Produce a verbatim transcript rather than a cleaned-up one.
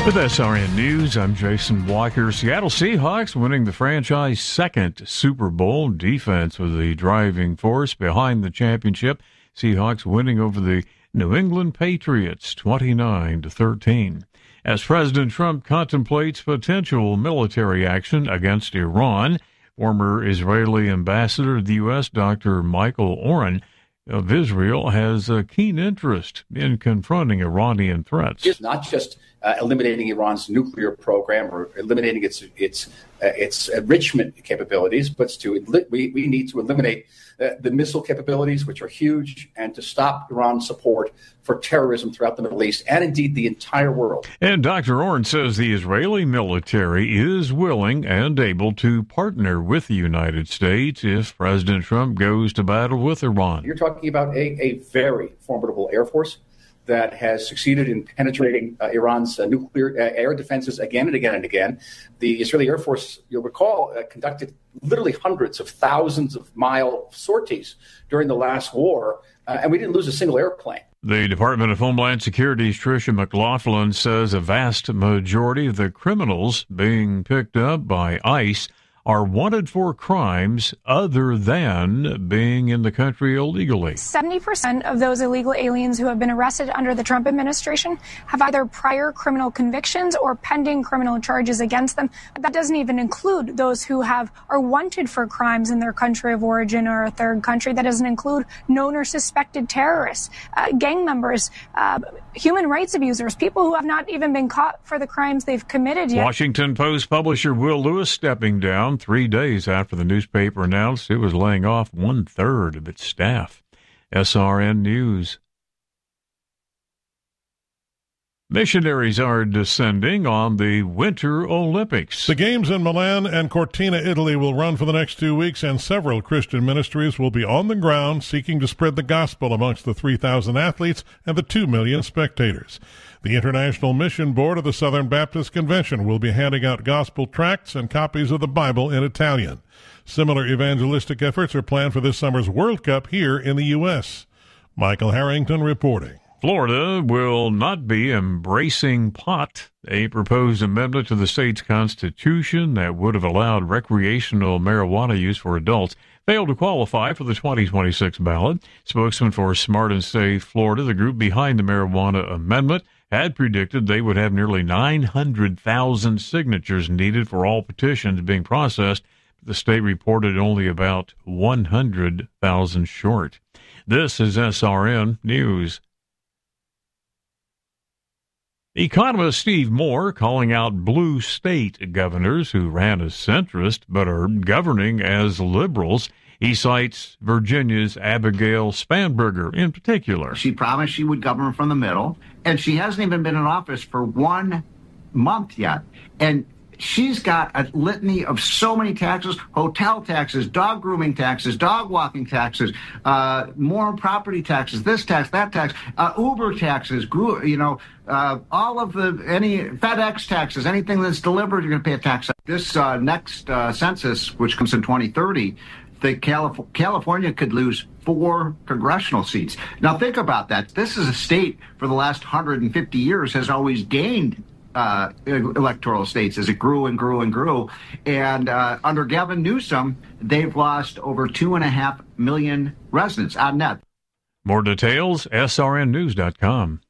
With S R N News, I'm Jason Walker. Seattle Seahawks winning the franchise second Super Bowl. Defense was the driving force behind the championship. Seahawks winning over the New England Patriots twenty-nine to thirteen. As President Trump contemplates potential military action against Iran, former Israeli ambassador to the U S, Doctor Michael Oren, of Israel, has a keen interest in confronting Iranian threats. It's not just uh, eliminating Iran's nuclear program or eliminating its its uh, its enrichment capabilities, but to we, we need to eliminate uh, the missile capabilities, which are huge, and to stop Iran's support for terrorism throughout the Middle East and indeed the entire world. And Doctor Oren says the Israeli military is willing and able to partner with the United States if President Trump goes to battle with Iran. You're talking about a, a very formidable Air Force that has succeeded in penetrating uh, Iran's uh, nuclear uh, air defenses again and again and again. The Israeli Air Force, you'll recall, uh, conducted literally hundreds of thousands of mile sorties during the last war, uh, and we didn't lose a single airplane. The Department of Homeland Security's Tricia McLaughlin says a vast majority of the criminals being picked up by ICE are wanted for crimes other than being in the country illegally. seventy percent of those illegal aliens who have been arrested under the Trump administration have either prior criminal convictions or pending criminal charges against them. That doesn't even include those who have are wanted for crimes in their country of origin or a third country. That doesn't include known or suspected terrorists, uh, gang members, uh, human rights abusers, people who have not even been caught for the crimes they've committed yet. Washington Post publisher Will Lewis stepping down three days after the newspaper announced it was laying off one-third of its staff. S R N News. Missionaries are descending on the Winter Olympics. The games in Milan and Cortina, Italy will run for the next two weeks, and several Christian ministries will be on the ground seeking to spread the gospel amongst the three thousand athletes and the two million spectators. The International Mission Board of the Southern Baptist Convention will be handing out gospel tracts and copies of the Bible in Italian. Similar evangelistic efforts are planned for this summer's World Cup here in the U S. Michael Harrington reporting. Florida will not be embracing pot, a proposed amendment to the state's constitution that would have allowed recreational marijuana use for adults, failed to qualify for the twenty twenty-six ballot. Spokesman for Smart and Safe Florida, the group behind the marijuana amendment, had predicted they would have nearly nine hundred thousand signatures needed for all petitions being processed. The state reported only about one hundred thousand short. This is S R N News. Economist Steve Moore calling out blue state governors who ran as centrist but are governing as liberals. He cites Virginia's Abigail Spanberger in particular. She promised she would govern from the middle, and she hasn't even been in office for one month yet. And she's got a litany of so many taxes: hotel taxes, dog grooming taxes, dog walking taxes, uh, more property taxes, this tax, that tax, uh, Uber taxes, gro- you know, uh, all of the, any FedEx taxes, anything that's delivered, you're going to pay a tax. This uh, next uh, census, which comes in twenty thirty, the Calif- California could lose four congressional seats. Now think about that. This is a state for the last one hundred fifty years has always gained Uh, electoral states as it grew and grew and grew. And uh, under Gavin Newsom, they've lost over two and a half million residents on net. More details, S R N news dot com.